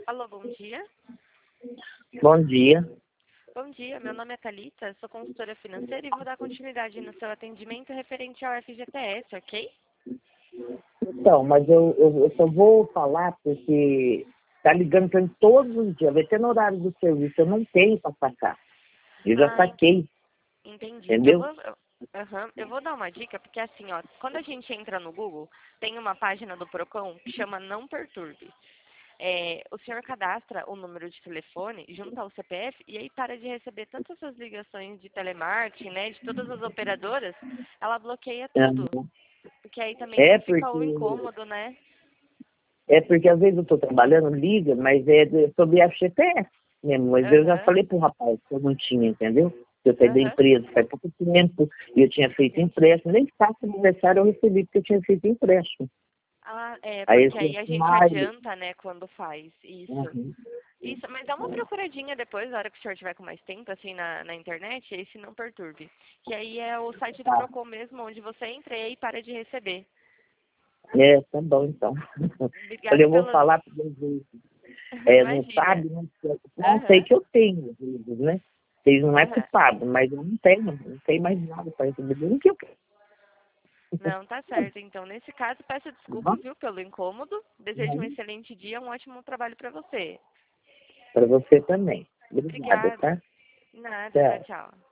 Alô, bom dia. Bom dia. Bom dia, meu nome é Thalita, sou consultora financeira e vou dar continuidade no seu atendimento referente ao FGTS, ok? Então, mas eu só vou falar porque tá ligando para mim todos os dias, vai ter no horário do serviço, eu não tenho para sacar. Eu já saquei, Entendi. entendeu? Eu vou dar uma dica, porque assim, ó, quando a gente entra no Google, tem uma página do Procon que chama Não Perturbe. O senhor cadastra o número de telefone junto ao CPF e aí para de receber tantas essas ligações de telemarketing, né, de todas as operadoras, ela bloqueia tudo. Porque aí também É não fica o porque, incômodo, né? é porque às vezes eu estou trabalhando, liga, mas sobre FGTS mesmo. Mas eu já Aham, falei pro rapaz que eu não tinha, entendeu? Eu saí da aham, empresa faz pouco tempo e eu tinha feito entendi. empréstimo. Nem faço aniversário eu recebi porque eu tinha feito empréstimo. Ah, Aí porque esse aí a gente maio. adianta, né, quando faz isso. Uhum. Isso, mas dá uma procuradinha depois, na hora que o senhor tiver com mais tempo, assim, na internet, esse Não Perturbe. Que aí é o site do Tá. Procon mesmo, onde você entra e aí para de receber. Tá bom então. Olha, Obrigada eu vou pelas... falar para vocês. Não Imagina. sabe, né? Não sei Aham, que eu tenho, às vezes, né? Vocês não é aham. culpado, mas eu não tenho mais nada para receber. Nem que eu quero. Não, tá certo. Então, nesse caso, peço desculpa, viu, pelo incômodo. Desejo um excelente dia, um ótimo trabalho para você. Para você também. Obrigada, Obrigada. tá? Nada, tchau, Tchau. tchau.